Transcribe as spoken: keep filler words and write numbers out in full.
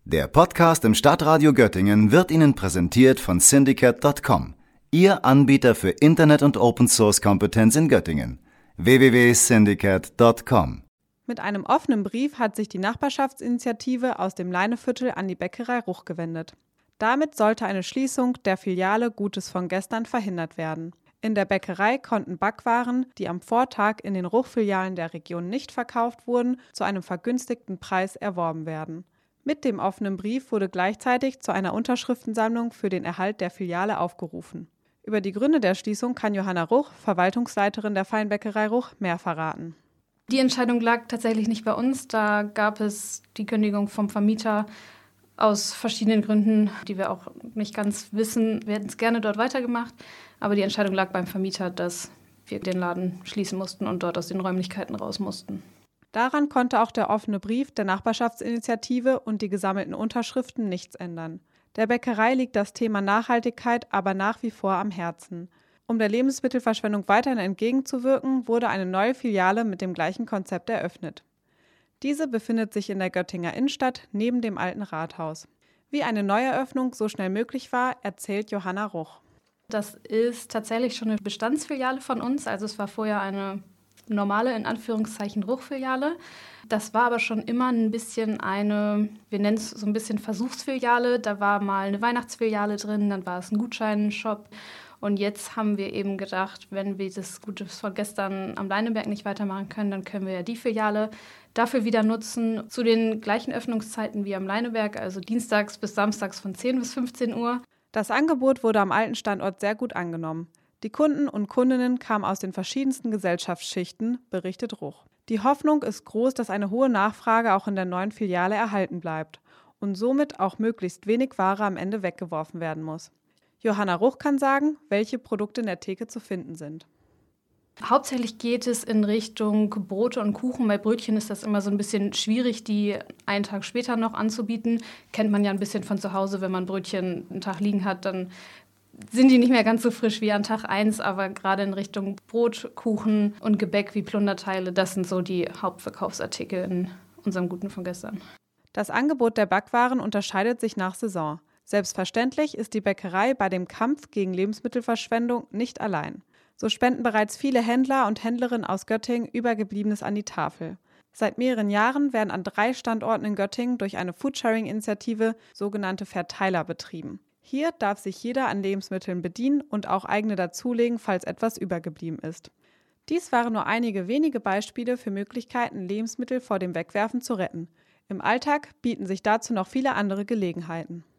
Der Podcast im Stadtradio Göttingen wird Ihnen präsentiert von Syndicate Punkt com, Ihr Anbieter für Internet- und Open-Source-Kompetenz in Göttingen. w w w punkt syndicate punkt com. Mit einem offenen Brief hat sich die Nachbarschaftsinitiative aus dem Leineviertel an die Bäckerei Ruch gewendet. Damit sollte eine Schließung der Filiale Gutes von gestern verhindert werden. In der Bäckerei konnten Backwaren, die am Vortag in den Ruch-Filialen der Region nicht verkauft wurden, zu einem vergünstigten Preis erworben werden. Mit dem offenen Brief wurde gleichzeitig zu einer Unterschriftensammlung für den Erhalt der Filiale aufgerufen. Über die Gründe der Schließung kann Johanna Ruch, Verwaltungsleiterin der Feinbäckerei Ruch, mehr verraten. Die Entscheidung lag tatsächlich nicht bei uns. Da gab es die Kündigung vom Vermieter aus verschiedenen Gründen, die wir auch nicht ganz wissen. Wir hätten es gerne dort weitergemacht, aber die Entscheidung lag beim Vermieter, dass wir den Laden schließen mussten und dort aus den Räumlichkeiten raus mussten. Daran konnte auch der offene Brief der Nachbarschaftsinitiative und die gesammelten Unterschriften nichts ändern. Der Bäckerei liegt das Thema Nachhaltigkeit aber nach wie vor am Herzen. Um der Lebensmittelverschwendung weiterhin entgegenzuwirken, wurde eine neue Filiale mit dem gleichen Konzept eröffnet. Diese befindet sich in der Göttinger Innenstadt neben dem alten Rathaus. Wie eine Neueröffnung so schnell möglich war, erzählt Johanna Ruch. Das ist tatsächlich schon eine Bestandsfiliale von uns. Also es war vorher eine normale, in Anführungszeichen, Ruch-Filiale. Das war aber schon immer ein bisschen eine, wir nennen es so ein bisschen Versuchsfiliale. Da war mal eine Weihnachtsfiliale drin, dann war es ein Gutscheinshop. Und jetzt haben wir eben gedacht, wenn wir das Gutes von gestern am Leineberg nicht weitermachen können, dann können wir ja die Filiale dafür wieder nutzen, zu den gleichen Öffnungszeiten wie am Leineberg, also dienstags bis samstags von zehn bis fünfzehn Uhr. Das Angebot wurde am alten Standort sehr gut angenommen. Die Kunden und Kundinnen kamen aus den verschiedensten Gesellschaftsschichten, berichtet Ruch. Die Hoffnung ist groß, dass eine hohe Nachfrage auch in der neuen Filiale erhalten bleibt und somit auch möglichst wenig Ware am Ende weggeworfen werden muss. Johanna Ruch kann sagen, welche Produkte in der Theke zu finden sind. Hauptsächlich geht es in Richtung Brote und Kuchen. Bei Brötchen ist das immer so ein bisschen schwierig, die einen Tag später noch anzubieten. Kennt man ja ein bisschen von zu Hause, wenn man Brötchen einen Tag liegen hat, dann sind die nicht mehr ganz so frisch wie an Tag eins, aber gerade in Richtung Brot, Kuchen und Gebäck wie Plunderteile, das sind so die Hauptverkaufsartikel in unserem Guten von gestern. Das Angebot der Backwaren unterscheidet sich nach Saison. Selbstverständlich ist die Bäckerei bei dem Kampf gegen Lebensmittelverschwendung nicht allein. So spenden bereits viele Händler und Händlerinnen aus Göttingen Übergebliebenes an die Tafel. Seit mehreren Jahren werden an drei Standorten in Göttingen durch eine Foodsharing-Initiative sogenannte Verteiler betrieben. Hier darf sich jeder an Lebensmitteln bedienen und auch eigene dazulegen, falls etwas übergeblieben ist. Dies waren nur einige wenige Beispiele für Möglichkeiten, Lebensmittel vor dem Wegwerfen zu retten. Im Alltag bieten sich dazu noch viele andere Gelegenheiten.